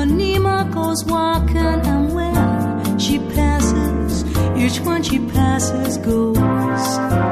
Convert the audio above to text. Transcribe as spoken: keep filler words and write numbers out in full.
Ipanema goes walking, and when she passes, each one she passes goes.